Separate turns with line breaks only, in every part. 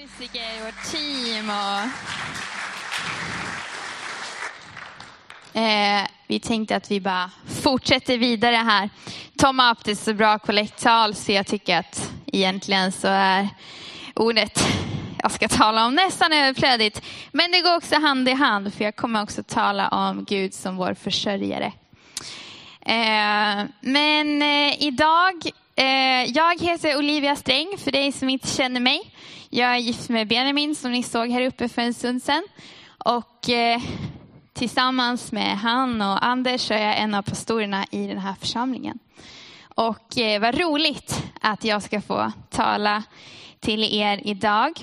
musiker, vårt team och vi tänkte att vi bara fortsätter vidare här. Tom har haft ett så bra kollekttal så jag tycker att egentligen så är ordet jag ska tala om nästan överflödigt. Men det går också hand i hand för jag kommer också tala om Gud som vår försörjare. Men idag, jag heter Olivia Sträng för dig som inte känner mig. Jag är gift med Benjamin som ni såg här uppe för en stund sedan. Och tillsammans med han och Anders så är jag en av pastorerna i den här församlingen. Och vad roligt att jag ska få tala till er idag.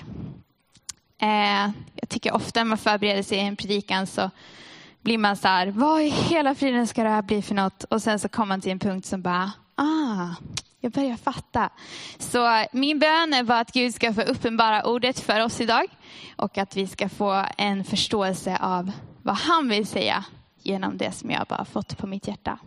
Jag tycker ofta när man förbereder sig i en predikan så blir man så här, vad i hela friden ska det här bli för något? Och sen så kommer man till en punkt som bara, jag börjar fatta. Så min bön är bara att Gud ska få uppenbara ordet för oss idag. Och att vi ska få en förståelse av vad han vill säga genom det som jag bara fått på mitt hjärta.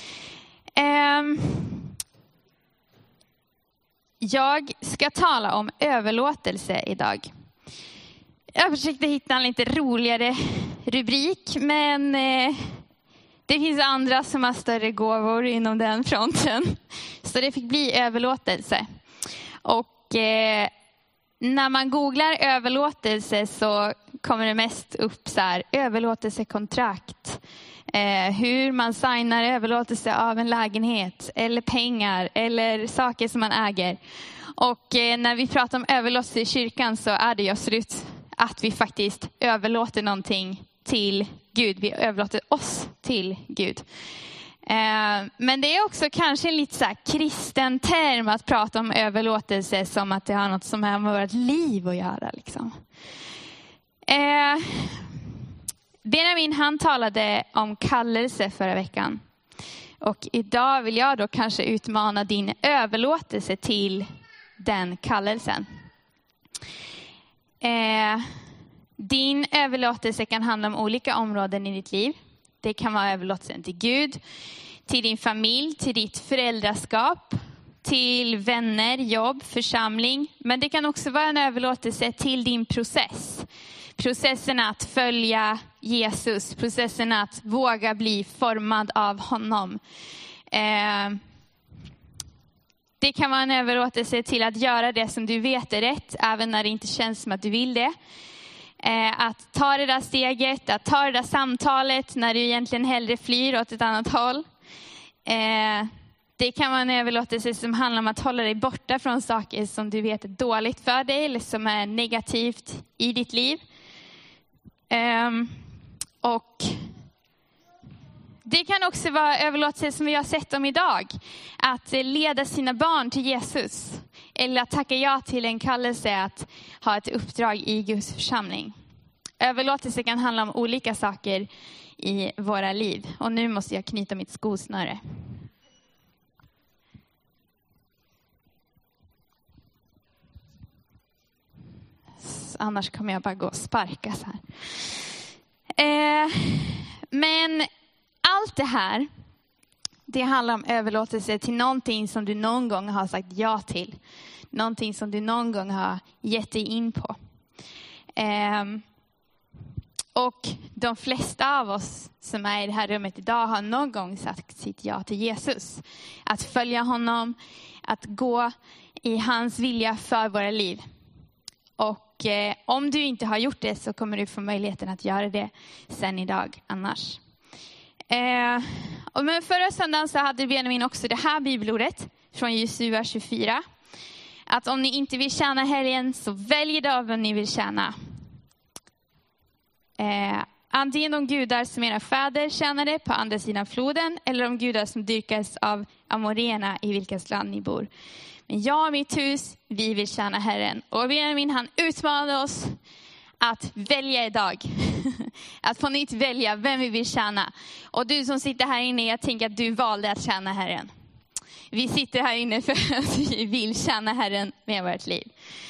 Jag ska tala om överlåtelse idag. Jag försökte hitta en lite roligare rubrik, men det finns andra som har större gåvor inom den fronten. Så det fick bli överlåtelse. Och när man googlar överlåtelse så kommer det mest upp så här, överlåtelsekontrakt. Hur man signar överlåtelse av en lägenhet eller pengar eller saker som man äger. Och när vi pratar om överlåtelse i kyrkan så är det ju absolut att vi faktiskt överlåter någonting till Gud. Vi överlåter oss till Gud. Men det är också kanske en lite så här kristen term att prata om överlåtelse som att det har något som har med vårt liv att göra. Liksom. Benjamin han talade om kallelse förra veckan. Och idag vill jag då kanske utmana din överlåtelse till den kallelsen. Din överlåtelse kan handla om olika områden i ditt liv. Det kan vara överlåtelsen till Gud, till din familj, till ditt föräldraskap, till vänner, jobb, församling. Men det kan också vara en överlåtelse till din process. Processen att följa Jesus, processen att våga bli formad av honom. Det kan vara en överlåtelse till att göra det som du vet är rätt, även när det inte känns som att du vill det. Att ta det där steget, att ta det där samtalet när du egentligen hellre flyr åt ett annat håll. Det kan vara en överlåtelse som handlar om att hålla dig borta från saker som du vet är dåligt för dig eller som är negativt i ditt liv. Och det kan också vara överlåtelse som vi har sett om idag. Att leda sina barn till Jesus. Eller att tacka ja till en kallelse att ha ett uppdrag i Guds församling. Överlåtelse kan handla om olika saker i våra liv. Och nu måste jag knyta mitt skosnöre. Annars kommer jag bara gå och sparka så här. Men allt det här, det handlar om överlåtelse till någonting som du någon gång har sagt ja till. Någonting som du någon gång har gett dig in på. Och de flesta av oss som är i det här rummet idag har någon gång sagt sitt ja till Jesus. Att följa honom, att gå i hans vilja för våra liv. Och om du inte har gjort det så kommer du få möjligheten att göra det sen idag annars. Men förra söndagen så hade Benjamin också det här bibelordet från Josua 24. Att om ni inte vill tjäna Herren så välj då vem ni vill tjäna. Antingen de gudar som era fäder tjänade på andra sidan floden eller de gudar som dyrkas av amorena i vilkas land ni bor. Men jag och mitt hus, vi vill tjäna Herren. Och Benjamin han utmanade oss att välja idag. Att på nytt välja vem vi vill tjäna. Och du som sitter här inne, jag tänker att du valde att tjäna Herren. Vi sitter här inne för att vi vill tjäna Herren med vårt liv.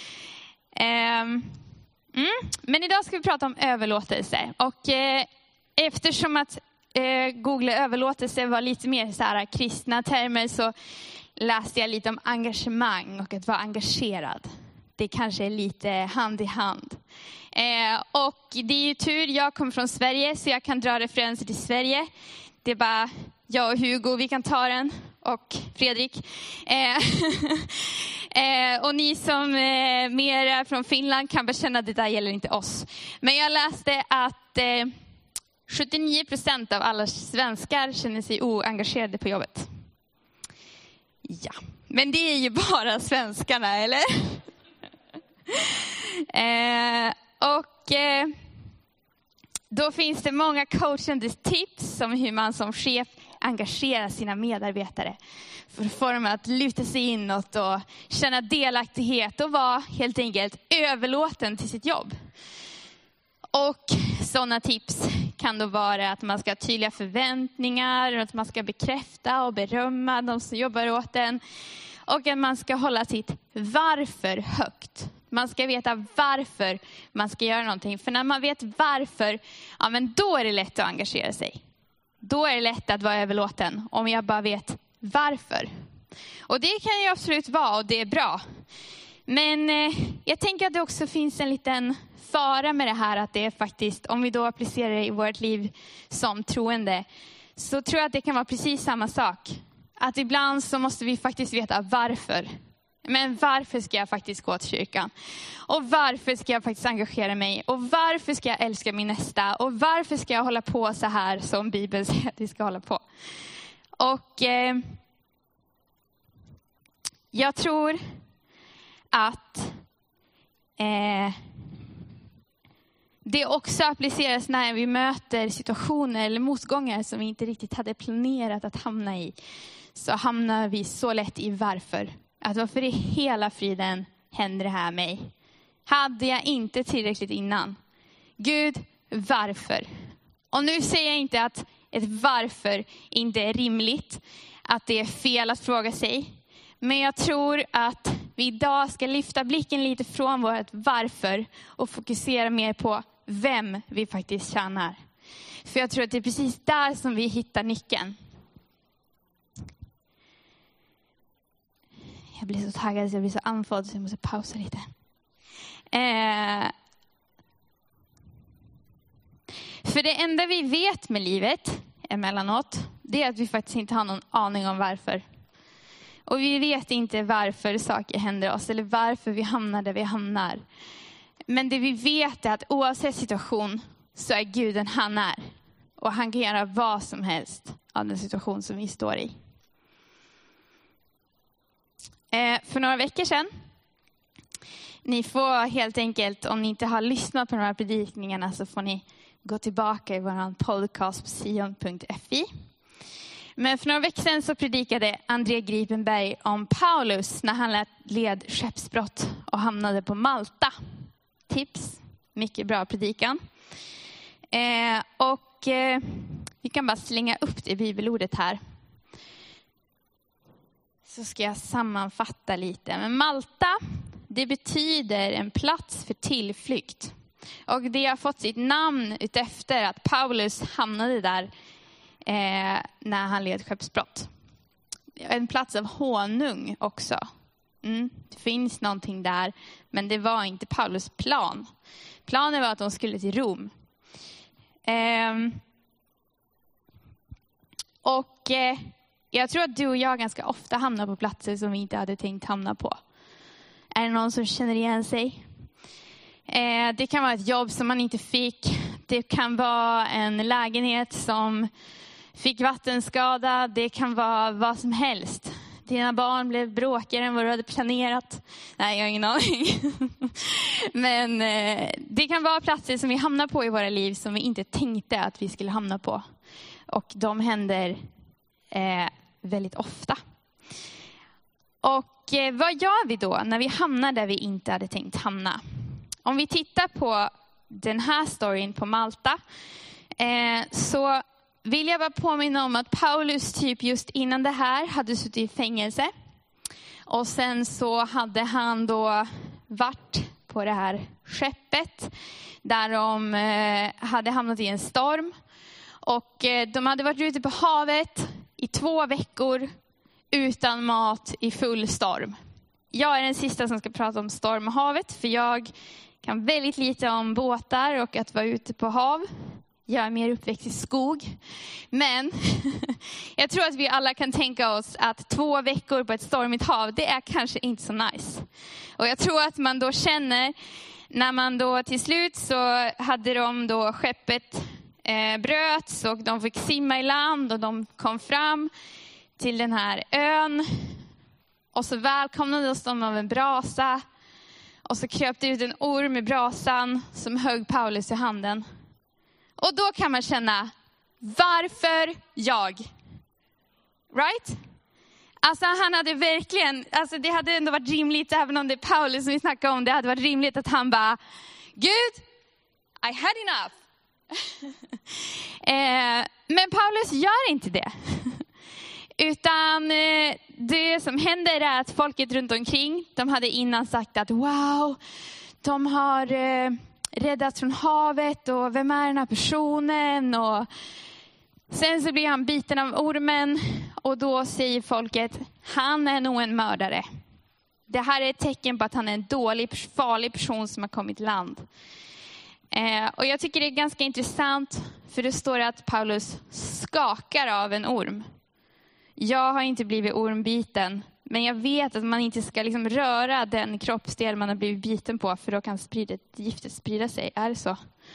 Men idag ska vi prata om överlåtelse. Och eftersom att googla överlåtelse var lite mer så här kristna termer så läste jag lite om engagemang och att vara engagerad. det kanske är lite hand i hand. Och det är ju tur, jag kommer från Sverige så jag kan dra referenser till Sverige. Det är bara jag och Hugo, vi kan ta den. Och Fredrik. Och ni som mer är från Finland kan bara känna att det där gäller inte oss. Men jag läste att 79% av alla svenskar känner sig oengagerade på jobbet. Ja, men det är ju bara svenskarna, eller? Då finns det många coachande tips om hur man som chef engagerar sina medarbetare. För att få dem att luta sig inåt och känna delaktighet och vara helt enkelt överlåten till sitt jobb. Och sådana tips kan då vara att man ska ha tydliga förväntningar, att man ska bekräfta och berömma de som jobbar åt en. Och att man ska hålla sitt varför högt. Man ska veta varför man ska göra någonting. För när man vet varför, ja, men då är det lätt att engagera sig. Då är det lätt att vara överlåten om jag bara vet varför. Och det kan ju absolut vara och det är bra. Men jag tänker att det också finns en liten fara med det här. Att det är faktiskt, om vi då applicerar det i vårt liv som troende. Så tror jag att det kan vara precis samma sak. Att ibland så måste vi faktiskt veta varför. Men varför ska jag faktiskt gå till kyrkan? Och varför ska jag faktiskt engagera mig? Och varför ska jag älska min nästa? Och varför ska jag hålla på så här som Bibeln säger att vi ska hålla på? Och jag tror att det också appliceras när vi möter situationer eller motgångar som vi inte riktigt hade planerat att hamna i. Så hamnar vi så lätt i varför. Att varför i hela friden händer det här mig? Hade jag inte tillräckligt innan? Gud, varför? Och nu säger jag inte att ett varför inte är rimligt. Att det är fel att fråga sig. Men jag tror att vi idag ska lyfta blicken lite från vårt varför. Och fokusera mer på vem vi faktiskt tjänar. För jag tror att det är precis där som vi hittar nyckeln. Jag blir så taggad så jag blir så andfådd så jag måste pausa lite. För det enda vi vet med livet emellanåt, det är att vi faktiskt inte har någon aning om varför. Och vi vet inte varför saker händer oss eller varför vi hamnar där vi hamnar. Men det vi vet är att oavsett situation så är Gud den han är. Och han kan göra vad som helst av den situation som vi står i. För några veckor sedan. Ni får helt enkelt, om ni inte har lyssnat på de här predikningarna så får ni gå tillbaka i vår podcast på sion.fi. Men för några veckor sedan så predikade André Gripenberg om Paulus när han led skeppsbrott och hamnade på Malta. Tips, mycket bra predikan. Vi kan bara slänga upp det bibelordet här. Så ska jag sammanfatta lite. Men Malta, det betyder en plats för tillflykt. Och det har fått sitt namn utefter att Paulus hamnade där när han led skeppsbrott. En plats av honung också. Det finns någonting där, men det var inte Paulus plan. Planen var att de skulle till Rom. Jag tror att du och jag ganska ofta hamnar på platser som vi inte hade tänkt hamna på. Är det någon som känner igen sig? Det kan vara ett jobb som man inte fick. Det kan vara en lägenhet som fick vattenskada. Det kan vara vad som helst. Dina barn blev bråkigare än vad du hade planerat. Nej, jag har ingen aning. Men det kan vara platser som vi hamnar på i våra liv som vi inte tänkte att vi skulle hamna på. Och de händer väldigt ofta. Och vad gör vi då när vi hamnar där vi inte hade tänkt hamna? Om vi tittar på den här storyn på Malta så vill jag bara påminna om att Paulus typ just innan det här hade suttit i fängelse. Och sen så hade han då varit på det här skeppet där de hade hamnat i en storm. Och de hade varit ute på havet i 2 veckor utan mat i full storm. jag är den sista som ska prata om stormhavet, för jag kan väldigt lite om båtar och att vara ute på hav. Jag är mer uppväxt i skog. Men jag tror att vi alla kan tänka oss att 2 veckor på ett stormigt hav, det är kanske inte så nice. Och jag tror att man då känner, när man då till slut så hade de då skeppet bröts och de fick simma i land och de kom fram till den här ön. Och så välkomnades de av en brasa. Och så kröp det ut en orm i brasan som högg Paulus i handen. Och då kan man känna, varför jag? Right? Alltså han hade verkligen, alltså det hade ändå varit rimligt, även om det är Paulus som vi snackar om, det hade varit rimligt att han bara, Gud, I had enough. Men Paulus gör inte det. Utan det som händer är att folket runt omkring, de hade innan sagt att wow, de har räddats från havet och vem är den här personen? Och sen så blir han biten av ormen och då säger folket, han är nog en mördare. Det här är ett tecken på att han är en dålig, farlig person som har kommit i land. Och jag tycker det är ganska intressant, för det står att Paulus skakar av en orm. Jag har inte blivit ormbiten, men jag vet att man inte ska liksom röra den kroppsdel man har blivit biten på, för då kan giftet sprida sig. Är det så?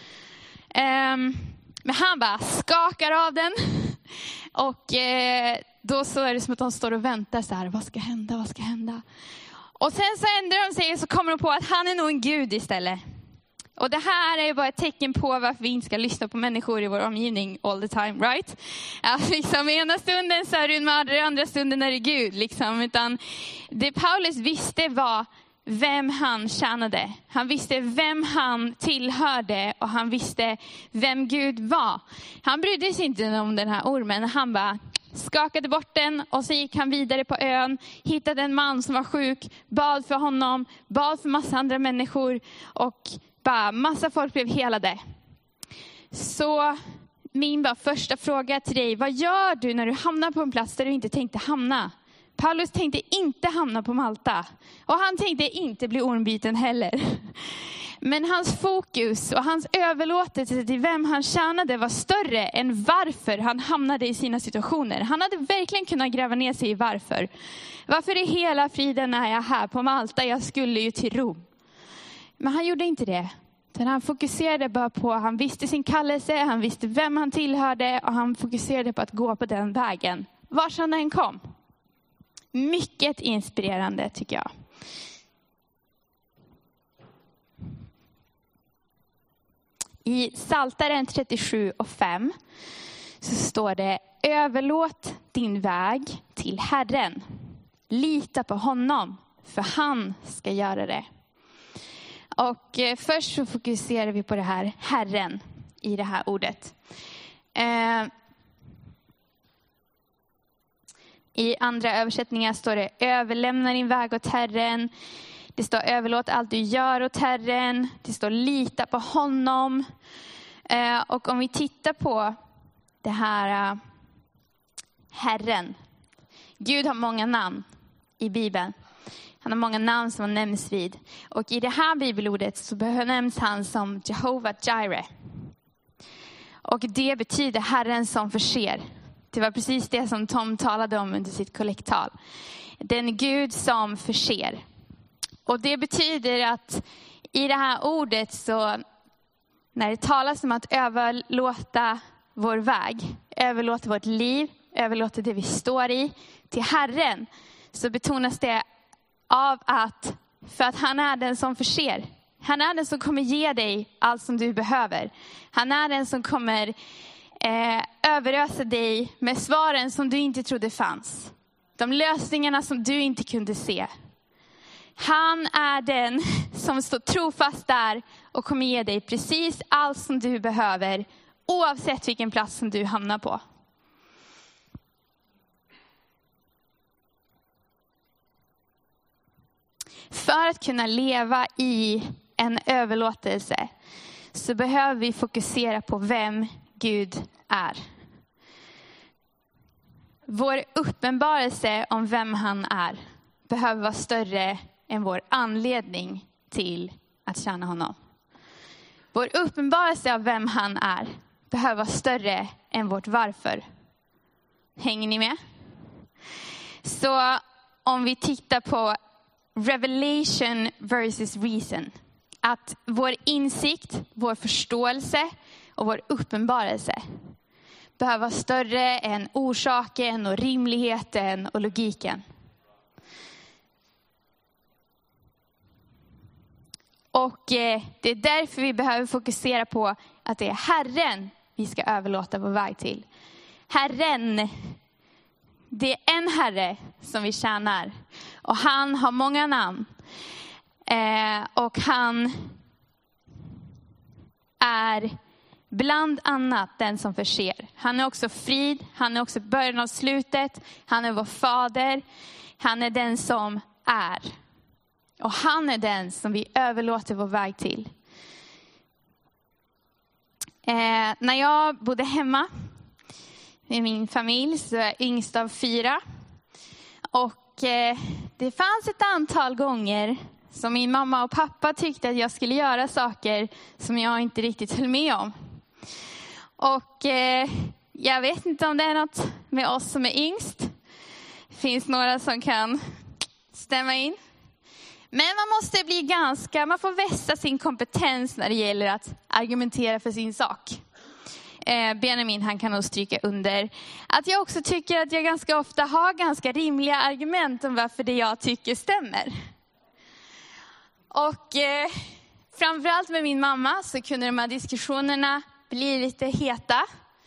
Men han bara skakar av den. Och då så är det som att de står och väntar så här. Vad ska hända? Vad ska hända? Och sen så ändrar de sig och så kommer de på att han är nog en gud istället. Och det här är bara ett tecken på varför vi inte ska lyssna på människor i vår omgivning all the time, right? Alltså liksom, ena stunden så är du en mördare, andra stunden är det Gud. Liksom. Utan det Paulus visste var vem han tjänade. Han visste vem han tillhörde och han visste vem Gud var. Han brydde sig inte om den här ormen. Han bara skakade bort den och så gick han vidare på ön. Hittade en man som var sjuk, bad för honom, bad för massa andra människor och massa folk blev helade. Så min första fråga till dig, vad gör du när du hamnar på en plats där du inte tänkte hamna? Paulus tänkte inte hamna på Malta. Och han tänkte inte bli ormbiten heller. Men hans fokus och hans överlåtelse till vem han tjänade var större än varför han hamnade i sina situationer. Han hade verkligen kunnat gräva ner sig i varför. Varför är hela friden är jag här på Malta? Jag skulle ju till Rom. Men han gjorde inte det. Utan han fokuserade bara på, han visste sin kallelse, han visste vem han tillhörde och han fokuserade på att gå på den vägen. Var han än kom. Mycket inspirerande tycker jag. I Psaltaren 37:5 så står det, överlåt din väg till Herren. Lita på honom, för han ska göra det. Och först så fokuserar vi på det här Herren i det här ordet. I andra översättningar står det överlämna din väg åt Herren. Det står överlåt allt du gör åt Herren. Det står lita på honom. Och om vi tittar på det här Herren. Gud har många namn i Bibeln. Han har många namn som han nämns vid. Och i det här bibelordet så nämns han som Jehovah Jireh. Och det betyder Herren som förser. Det var precis det som Tom talade om under sitt kollekttal. Den Gud som förser. Och det betyder att i det här ordet så, när det talas om att överlåta vår väg, överlåta vårt liv, överlåta det vi står i till Herren, så betonas det av att, för att han är den som förser. Han är den som kommer ge dig allt som du behöver. Han är den som kommer överösa dig med svaren som du inte trodde fanns. De lösningarna som du inte kunde se. Han är den som står trofast där och kommer ge dig precis allt som du behöver, oavsett vilken plats som du hamnar på. För att kunna leva i en överlåtelse så behöver vi fokusera på vem Gud är. Vår uppenbarelse om vem han är. behöver vara större än vår anledning till att tjäna honom. Vår uppenbarelse av vem han är behöver vara större än vårt varför. Hänger ni med? Så om vi tittar på revelation versus reason. Att vår insikt, vår förståelse och vår uppenbarelse behöver vara större än orsaken och rimligheten och logiken. Och det är därför vi behöver fokusera på att det är Herren vi ska överlåta vår väg till. Herren, det är en Herre som vi tjänar. Och han har många namn. Och han är bland annat den som förser. Han är också frid. Han är också början av slutet. Han är vår fader. Han är den som är. Och han är den som vi överlåter vår väg till. När jag bodde hemma med min familj så är jag yngst av 4. Och det fanns ett antal gånger som min mamma och pappa tyckte att jag skulle göra saker som jag inte riktigt höll med om. Och jag vet inte om det är något med oss som är yngst. Det finns några som kan stämma in. Men man får vässa sin kompetens när det gäller att argumentera för sin sak. Benjamin, han kan nog stryka under att jag också tycker att jag ganska ofta har ganska rimliga argument om varför det jag tycker stämmer. Och framförallt med min mamma så kunde de här diskussionerna bli lite heta.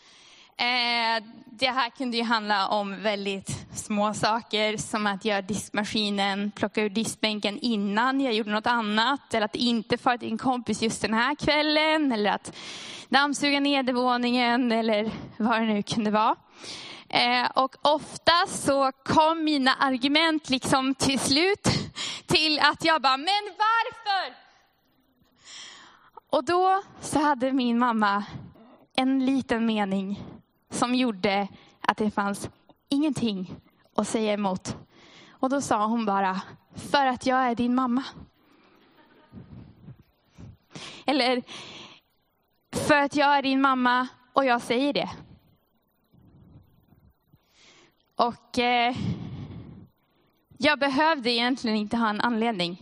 Det här kunde ju handla om väldigt små saker som att göra diskmaskinen, plocka ur diskbänken innan jag gjorde något annat. Eller att inte fara till en kompis just den här kvällen. Eller att dammsuga nedervåningen eller vad det nu kunde vara. Och ofta så kom mina argument liksom till slut till att jag bara, men varför? Och då så hade min mamma en liten mening som gjorde att det fanns ingenting att säga emot. Och då sa hon bara, för att jag är din mamma. Eller, för att jag är din mamma och jag säger det. Och jag behövde egentligen inte ha en anledning.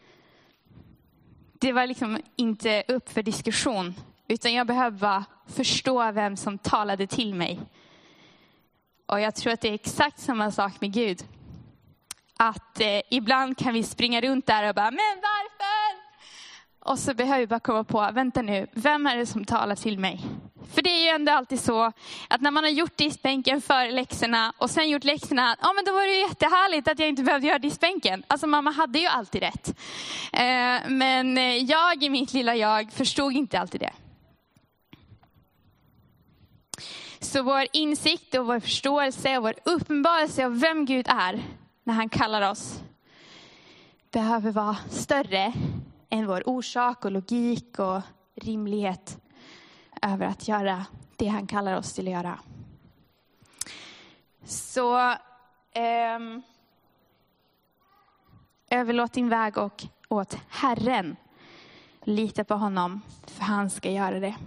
Det var liksom inte upp för diskussion. Utan jag behövde bara förstå vem som talade till mig. Och jag tror att det är exakt samma sak med Gud. Att ibland kan vi springa runt där och bara, men varför? Och så behöver vi bara komma på, vänta nu, vem är det som talar till mig? För det är ju ändå alltid så att när man har gjort diskbänken för läxorna och sen gjort läxorna, ja men då var det ju jättehärligt att jag inte behövde göra diskbänken. Alltså mamma hade ju alltid rätt. Men jag i mitt lilla jag förstod inte alltid det. Så vår insikt och vår förståelse och vår uppenbarelse av vem Gud är när han kallar oss behöver vara större än vår orsak och logik och rimlighet över att göra det han kallar oss till att göra. Så överlåt din väg åt Herren. Lita på honom för han ska göra det.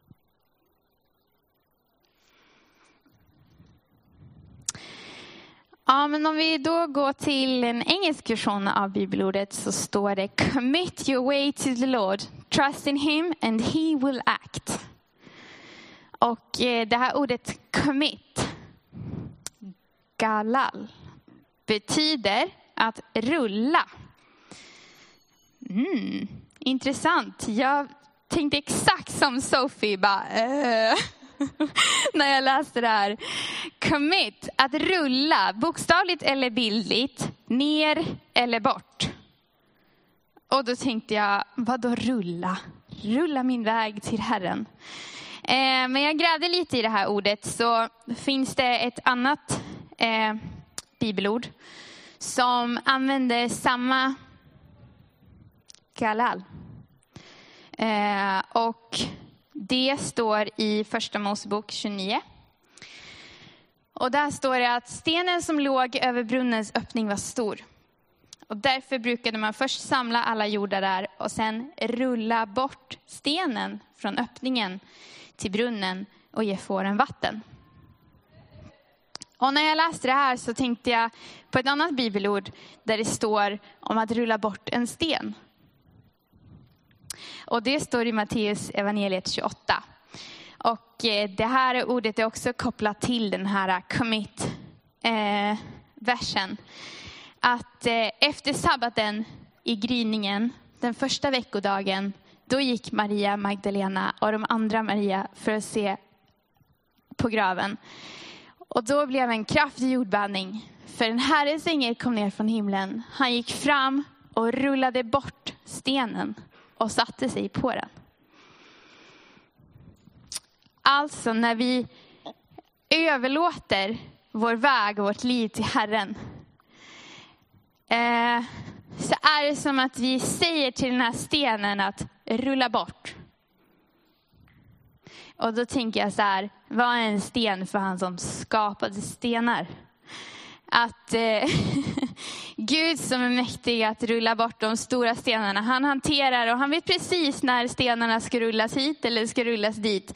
Ja, men om vi då går till en engelsk version av bibelordet så står det commit your way to the Lord, trust in him and he will act. Och det här ordet commit, galal, betyder att rulla. Intressant. Jag tänkte exakt som Sophie bara när jag läste det här. Commit, att rulla, bokstavligt eller bildligt, ner eller bort. Och då tänkte jag, vad då rulla? Rulla min väg till Herren. Men jag grävde lite i det här ordet så finns det ett annat bibelord som använder samma galal. Och det står i Första Mosebok 29. Och där står det att stenen som låg över brunnens öppning var stor. Och därför brukade man först samla alla jordar där och sen rulla bort stenen från öppningen till brunnen och ge fåren vatten. Och när jag läste det här så tänkte jag på ett annat bibelord där det står om att rulla bort en sten. Och det står i Matteus evangeliet 28. Och det här ordet är också kopplat till den här commit-versen. Att efter sabbaten i gryningen, den första veckodagen, då gick Maria Magdalena och de andra Maria för att se på graven. Och då blev en kraftig jordbävning. För en Herrens ängel kom ner från himlen. Han gick fram och rullade bort stenen och satte sig på den. Alltså när vi överlåter vår väg och vårt liv till Herren, så är det som att vi säger till den här stenen att rulla bort. Och då tänker jag så här, vad är en sten för han som skapade stenar? Att Gud som är mäktig att rulla bort de stora stenarna, han hanterar och han vet precis när stenarna ska rullas hit eller ska rullas dit.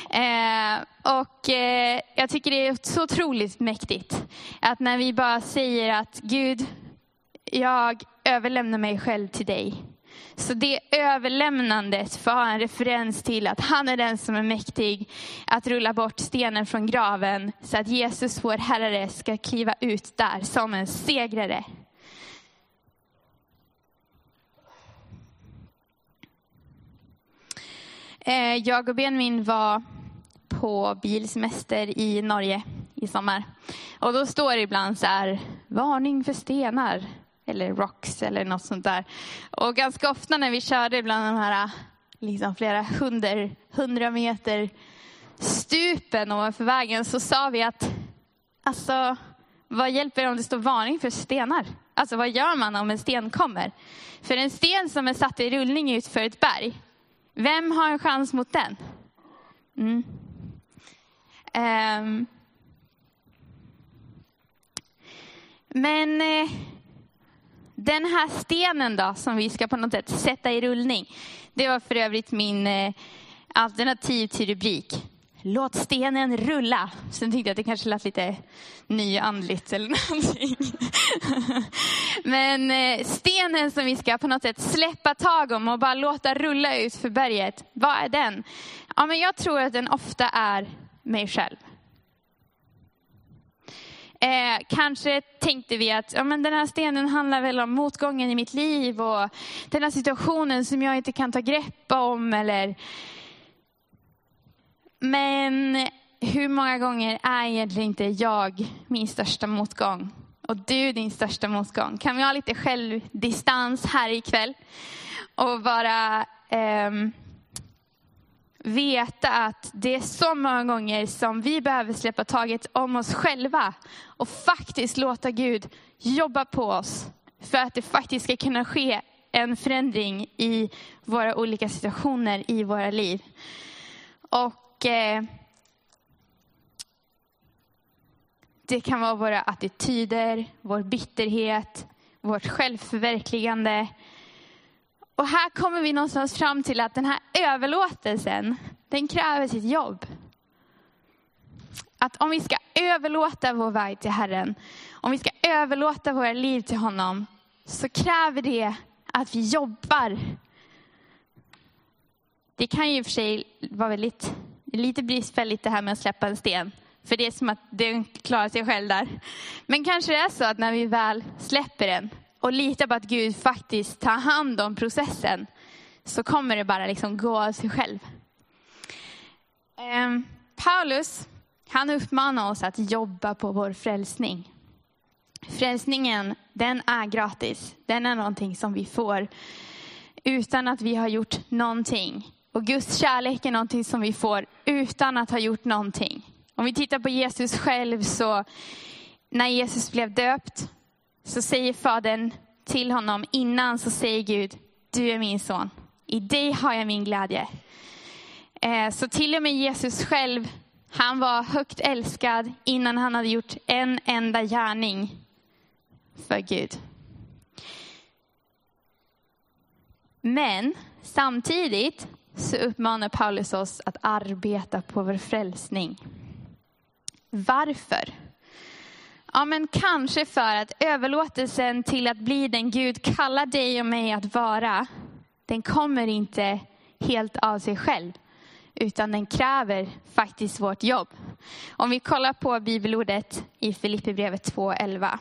Jag tycker det är så otroligt mäktigt att när vi bara säger att Gud, jag överlämnar mig själv till dig. Så det överlämnandet får ha en referens till att han är den som är mäktig att rulla bort stenen från graven så att Jesus, vår Herre, ska kliva ut där som en segrare. Jag och Benjamin var på bilsemester i Norge i sommar. Och då står det ibland så här, varning för stenar. Eller rocks eller något sånt där. Och ganska ofta när vi körde bland de här liksom flera 100 meter stupen ovanför vägen så sa vi att alltså, vad hjälper det om det står varning för stenar? Alltså vad gör man om en sten kommer? För en sten som är satt i rullning ut för ett berg, vem har en chans mot den? Men den här stenen då som vi ska på något sätt sätta i rullning. Det var för övrigt min alternativ till rubrik. Låt stenen rulla. Sen tyckte jag att det kanske lät lite nyandligt eller någonting. Men stenen som vi ska på något sätt släppa tag om och bara låta rulla ut för berget. Vad är den? Ja, men jag tror att den ofta är mig själv. Kanske tänkte vi att men den här stenen handlar väl om motgången i mitt liv och den här situationen som jag inte kan ta grepp om. Men hur många gånger är egentligen inte jag min största motgång och du din största motgång? Kan vi ha lite självdistans här ikväll och bara veta att det är så många gånger som vi behöver släppa taget om oss själva och faktiskt låta Gud jobba på oss för att det faktiskt ska kunna ske en förändring i våra olika situationer i våra liv. Och det kan vara våra attityder, vår bitterhet, vårt självförverkligande. Och här kommer vi någonstans fram till att den här överlåtelsen, den kräver sitt jobb. Att om vi ska överlåta vår väg till Herren, om vi ska överlåta våra liv till honom, så kräver det att vi jobbar. Det kan ju i och för sig vara lite bristfälligt det här med att släppa en sten. För det är som att den klarar sig själv där. Men kanske det är så att när vi väl släpper den och litar på att Gud faktiskt tar hand om processen, så kommer det bara liksom gå av sig själv. Paulus, han uppmanar oss att jobba på vår frälsning. Frälsningen, den är gratis. Den är någonting som vi får utan att vi har gjort någonting. Och Guds kärlek är någonting som vi får utan att ha gjort någonting. Om vi tittar på Jesus själv, så när Jesus blev döpt så säger Fadern till honom innan, så säger Gud, du är min son. I dig har jag min glädje. Så till och med Jesus själv, han var högt älskad innan han hade gjort en enda gärning för Gud. Men samtidigt så uppmanar Paulus oss att arbeta på vår frälsning. Varför? Ja, men kanske för att överlåtelsen till att bli den Gud kallar dig och mig att vara, den kommer inte helt av sig själv, utan den kräver faktiskt vårt jobb. Om vi kollar på bibelordet i Filipperbrevet 2:11,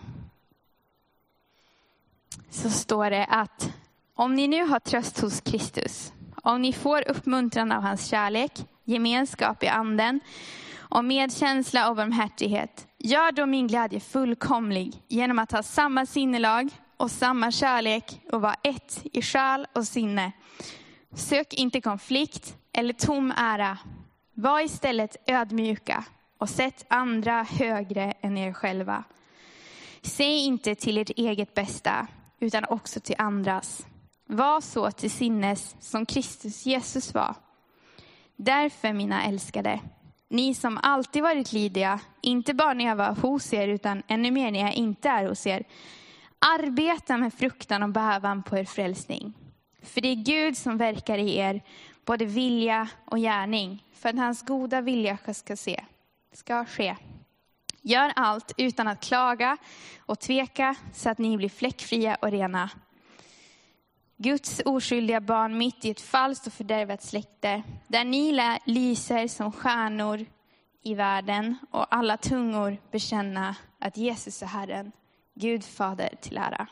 så står det att om ni nu har tröst hos Kristus, om ni får uppmuntran av hans kärlek, gemenskap i anden och medkänsla och barmhärtighet, gör då min glädje fullkomlig genom att ha samma sinnelag och samma kärlek och vara ett i själ och sinne. Sök inte konflikt eller tom ära. Var istället ödmjuka och sätt andra högre än er själva. Se inte till ert eget bästa, utan också till andras. Var så till sinnes som Kristus Jesus var. Därför, mina älskade, ni som alltid varit lydiga, inte bara när jag var hos er utan ännu mer när jag inte är hos er, arbeta med fruktan och bävan på er frälsning. För det är Gud som verkar i er, både vilja och gärning, för att hans goda vilja ska ske. Gör allt utan att klaga och tveka, så att ni blir fläckfria och rena. Guds oskyldiga barn mitt i ett falskt och fördärvat släkte, där ni lyser som stjärnor i världen och alla tungor bekänna att Jesus är Herren, Gud Fader till ära.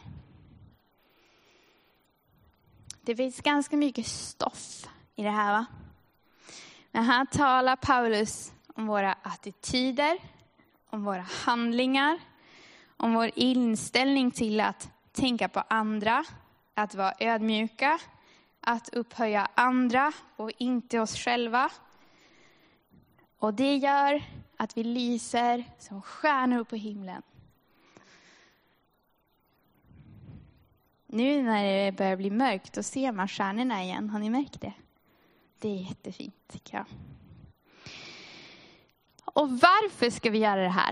Det finns ganska mycket stoff i det här, va? Men här talar Paulus om våra attityder, om våra handlingar, om vår inställning till att tänka på andra, att vara ödmjuka, att upphöja andra och inte oss själva. Och det gör att vi lyser som stjärnor på himlen. Nu när det börjar bli mörkt, då ser man stjärnorna igen. Har ni märkt det? Det är jättefint, tycker jag. Och varför ska vi göra det här?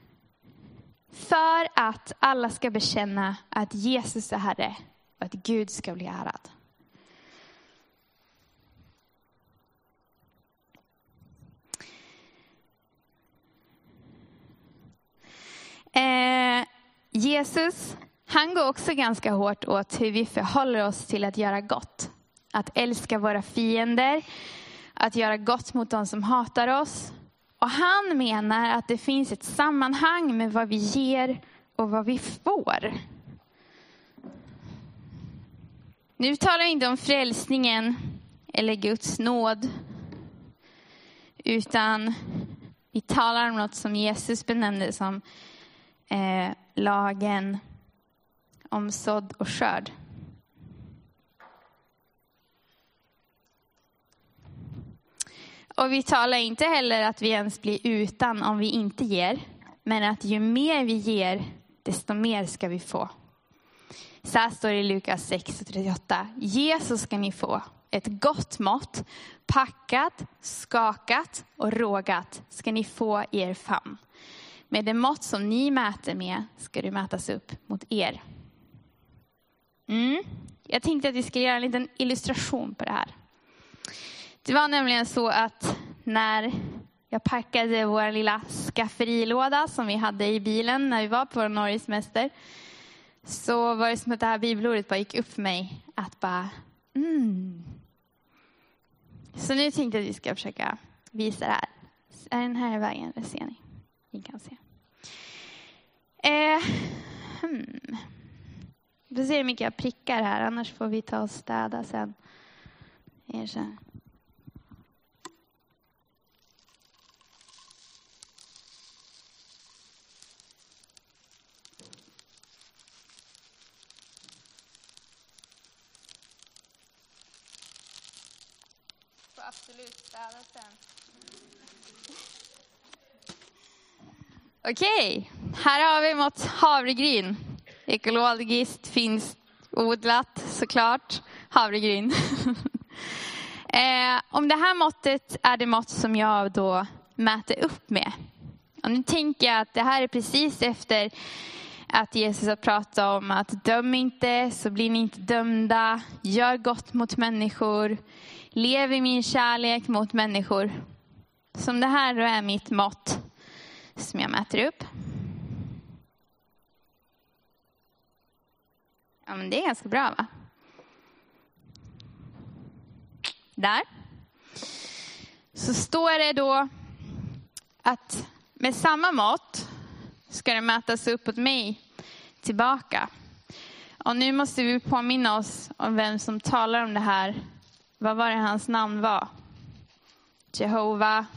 För att alla ska bekänna att Jesus är Herre och att Gud ska bli ärad. Jesus, han går också ganska hårt åt hur vi förhåller oss till att göra gott. Att älska våra fiender, att göra gott mot de som hatar oss. Och han menar att det finns ett sammanhang med vad vi ger och vad vi får. Nu talar vi inte om frälsningen eller Guds nåd, utan vi talar om något som Jesus benämnde som lagen om sådd och skörd. Och vi talar inte heller att vi ens blir utan om vi inte ger. Men att ju mer vi ger, desto mer ska vi få. Så här står det i Lukas 6:38. Jesus ska ni få ett gott mått, packat, skakat och rågat ska ni få i er famn. Med det mått som ni mäter med ska det mätas upp mot er. Jag tänkte att vi skulle göra en liten illustration på det här. Det var nämligen så att när jag packade vår lilla skafferilåda som vi hade i bilen när vi var på vår Norgesemester, så var det som att det här bibelordet bara gick upp för mig att bara Så nu tänkte jag att vi ska försöka visa det här. Är den här vägen? Det ser ni. Ni kan se. Vi får se hur mycket jag prickar här, annars får vi ta och städa sen. Erkänn. Absolut städa sen. Okej, här har vi mot havregryn. Ekologiskt finns odlat såklart havregryn. Om det här måttet är det mått som jag då mäter upp med. Och nu tänker jag att det här är precis efter att Jesus har pratat om att döm inte så blir ni inte dömda. Gör gott mot människor. Lev i min kärlek mot människor. Som det här då är mitt mått som jag mäter upp. Ja, men det är ganska bra, va? Där. Så står det då att med samma mått ska det mätas upp åt mig tillbaka. Och nu måste vi påminna oss om vem som talar om det här. Vad var det hans namn var? Jehova.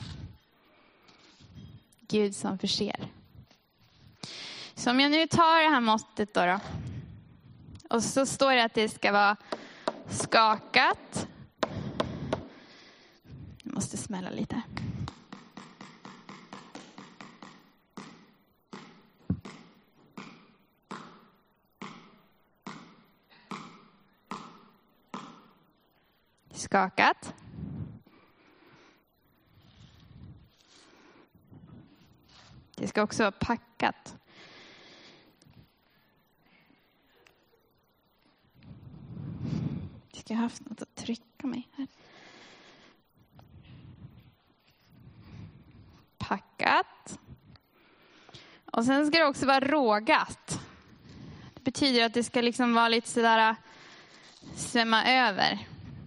Gud som förser. Så om jag nu tar det här måttet då. Och så står det att det ska vara skakat. Jag måste smälla lite. Skakat. Det ska också vara packat. Jag ska ha haft något att trycka mig här. Packat. Och sen ska det också vara rågat. Det betyder att det ska liksom vara lite sådär svämma över.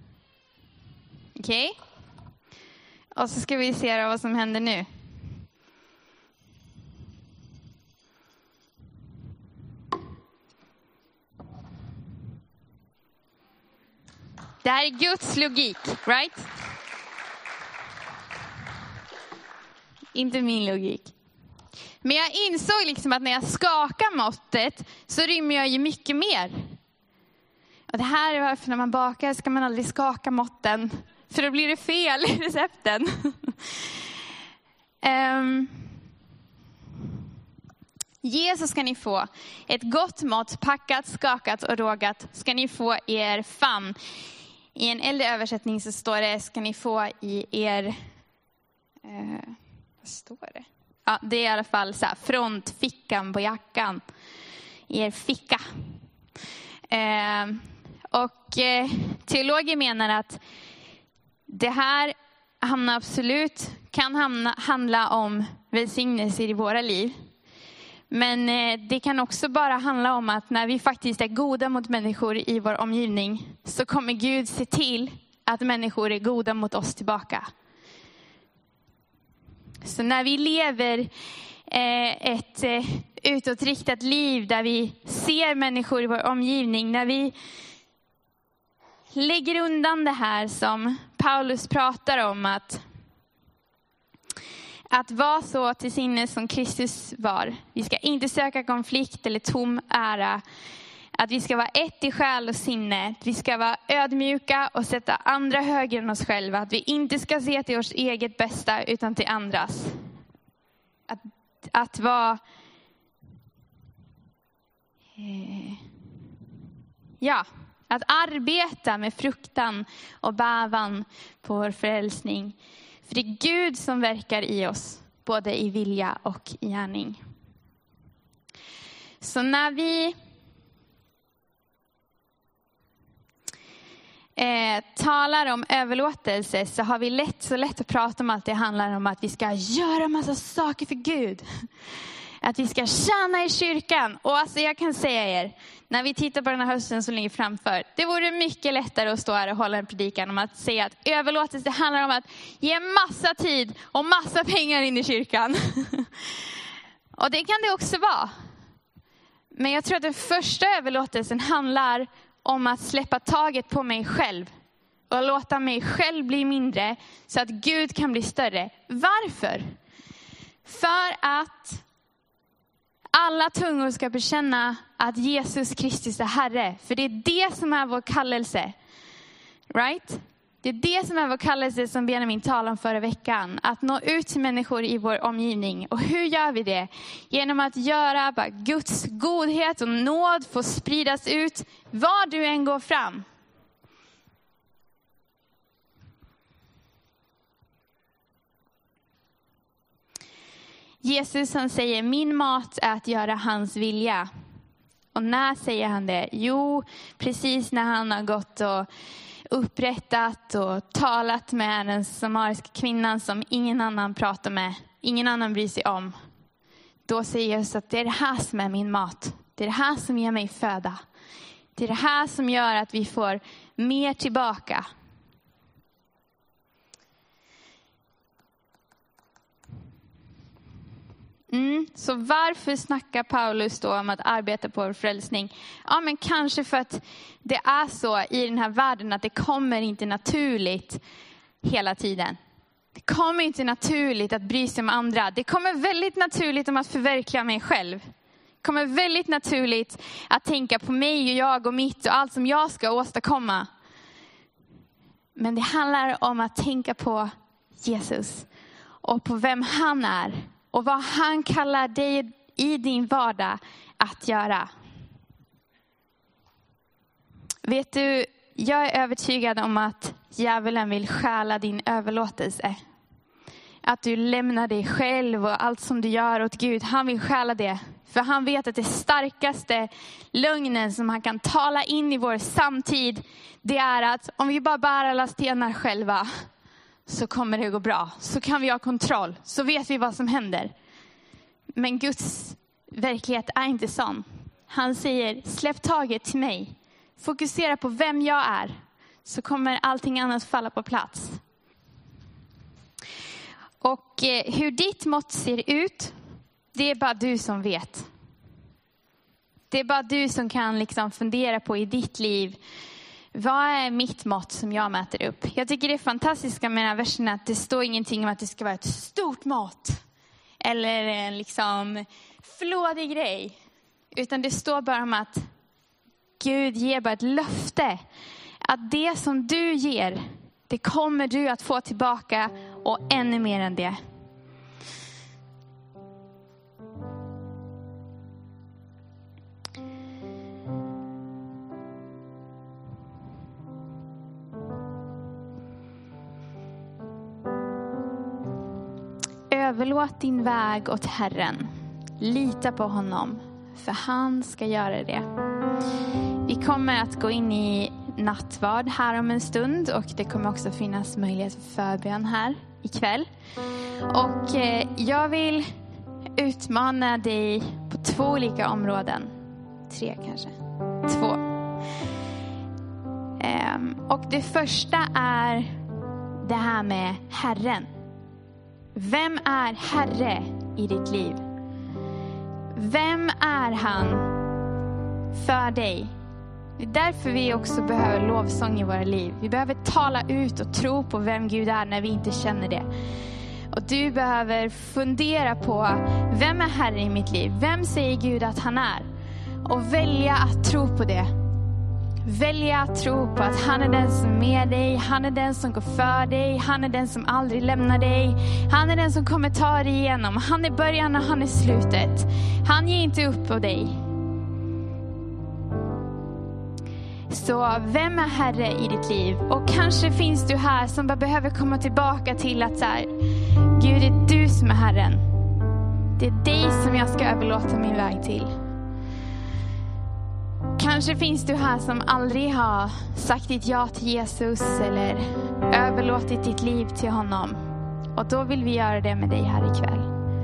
Okej? Och så ska vi se vad som händer nu. Det här är Guds logik, right? Inte min logik. Men jag insåg liksom att när jag skakar måttet så rymmer jag ju mycket mer. Och det här är varför när man bakar ska man aldrig skaka måtten. För då blir det fel i recepten. Jesus ska ni få. Ett gott mått, packat, skakat och rågat ska ni få i er famn. I en äldre översättning så står det, ska ni få i er... vad står det? Ja, det är i alla fall så här, frontfickan på jackan. I er ficka. Teologer menar att det här kan handla om välsignelser i våra liv. Men det kan också bara handla om att när vi faktiskt är goda mot människor i vår omgivning så kommer Gud se till att människor är goda mot oss tillbaka. Så när vi lever ett utåtriktat liv där vi ser människor i vår omgivning, när vi lägger undan det här som Paulus pratar om, att vara så till sinnes som Kristus var. Vi ska inte söka konflikt eller tom ära. Att vi ska vara ett i själ och sinne. Att vi ska vara ödmjuka och sätta andra högre än oss själva. Att vi inte ska se till vårt eget bästa utan till andras. Att vara... Att arbeta med fruktan och bävan på vår frälsning. För det är Gud som verkar i oss, både i vilja och i gärning. Så när vi talar om överlåtelse så har vi så lätt att prata om att det handlar om att vi ska göra massa saker för Gud. Att vi ska tjäna i kyrkan. Och alltså jag kan säga er, när vi tittar på den här hösten som ligger framför. Det vore mycket lättare att stå här och hålla en predikan om att säga att överlåtelse handlar om att ge massa tid och massa pengar in i kyrkan. Och det kan det också vara. Men jag tror att den första överlåtelsen handlar om att släppa taget på mig själv. Och låta mig själv bli mindre så att Gud kan bli större. Varför? För att alla tungor ska bekänna att Jesus Kristus är Herre. För det är det som är vår kallelse. Right? Det är det som är vår kallelse som Benjamin talade om förra veckan. Att nå ut till människor i vår omgivning. Och hur gör vi det? Genom att göra bara Guds godhet och nåd får spridas ut var du än går fram. Jesus han säger, min mat är att göra hans vilja. Och när säger han det? Jo, precis när han har gått och upprättat och talat med den samariska kvinnan som ingen annan pratar med, ingen annan bryr sig om. Då säger Jesus att det är det här som är min mat. Det är det här som ger mig föda. Det är det här som gör att vi får mer tillbaka. Så varför snackar Paulus då om att arbeta på vår frälsning? Ja, men kanske för att det är så i den här världen att det kommer inte naturligt hela tiden. Det kommer inte naturligt att bry sig om andra. Det kommer väldigt naturligt om att förverkliga mig själv. Det kommer väldigt naturligt att tänka på mig och jag och mitt och allt som jag ska åstadkomma. Men det handlar om att tänka på Jesus och på vem han är. Och vad han kallar dig i din vardag att göra. Vet du, jag är övertygad om att djävulen vill stjäla din överlåtelse. Att du lämnar dig själv och allt som du gör åt Gud. Han vill stjäla det. För han vet att det starkaste lögnen som han kan tala in i vår samtid. Det är att om vi bara bär alla stenar själva, så kommer det gå bra. Så kan vi ha kontroll. Så vet vi vad som händer. Men Guds verklighet är inte sån. Han säger, släpp taget till mig. Fokusera på vem jag är. Så kommer allting annat falla på plats. Och hur ditt mått ser ut, det är bara du som vet. Det är bara du som kan liksom fundera på i ditt liv. Vad är mitt mått som jag mäter upp? Jag tycker det är fantastiska med den här versen att det står ingenting om att det ska vara ett stort mått. Eller en liksom flådig grej. Utan det står bara om att Gud ger bara ett löfte. Att det som du ger, det kommer du att få tillbaka och ännu mer än det. Överlåt din väg åt Herren. Lita på honom, för han ska göra det. Vi kommer att gå in i nattvard här om en stund. Och det kommer också finnas möjlighet för förbön här ikväll. Och jag vill utmana dig på 2 olika områden. 3 kanske. 2. Och det första är det här med Herren. Vem är Herre i ditt liv? Vem är han för dig? Det är därför vi också behöver lovsång i våra liv. Vi behöver tala ut och tro på vem Gud är när vi inte känner det. Och du behöver fundera på, vem är Herre i mitt liv? Vem säger Gud att han är? Och välja att tro på det. Välja att tro på att han är den som är med dig. Han är den som går för dig. Han är den som aldrig lämnar dig. Han är den som kommer ta dig igenom. Han är början och han är slutet. Han ger inte upp på dig. Så vem är Herre i ditt liv? Och kanske finns du här som bara behöver komma tillbaka till att så här, Gud, det är du som är Herren. Det är dig som jag ska överlåta min väg till. Kanske finns du här som aldrig har sagt ditt ja till Jesus eller överlåtit ditt liv till honom. Och då vill vi göra det med dig här ikväll.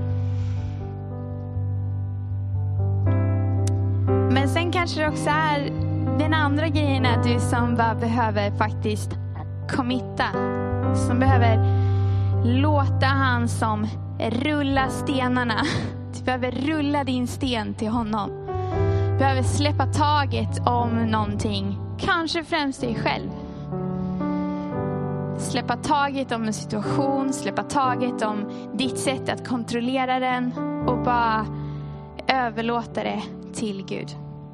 Men sen kanske det också är den andra grejen, är du som bara behöver faktiskt committa. Som behöver låta han som rullar stenarna. Du behöver rulla din sten till honom. Du behöver släppa taget om någonting. Kanske främst dig själv. Släppa taget om en situation. Släppa taget om ditt sätt att kontrollera den. Och bara överlåta det till Gud.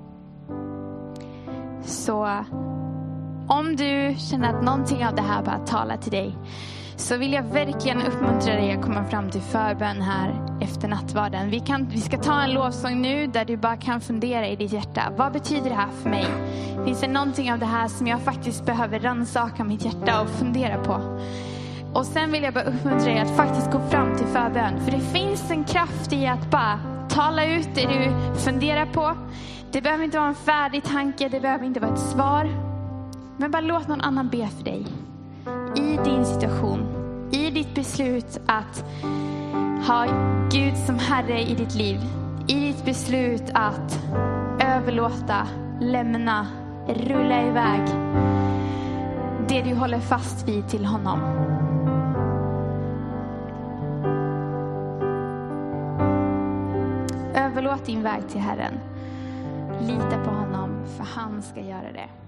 Så om du känner att någonting av det här bara talar till dig, så vill jag verkligen uppmuntra dig att komma fram till förbön här efter nattvarden. Vi ska ta en lovsång nu där du bara kan fundera i ditt hjärta. Vad betyder det här för mig? Finns det någonting av det här som jag faktiskt behöver rannsaka mitt hjärta och fundera på? Och sen vill jag bara uppmuntra dig att faktiskt gå fram till förbön. För det finns en kraft i att bara tala ut det du funderar på. Det behöver inte vara en färdig tanke, det behöver inte vara ett svar. Men bara låt någon annan be för dig. I din situation, i ditt beslut att ha Gud som Herre i ditt liv. I ditt beslut att överlåta, lämna, rulla iväg det du håller fast vid till honom. Överlåt din väg till Herren. Lita på honom, för han ska göra det.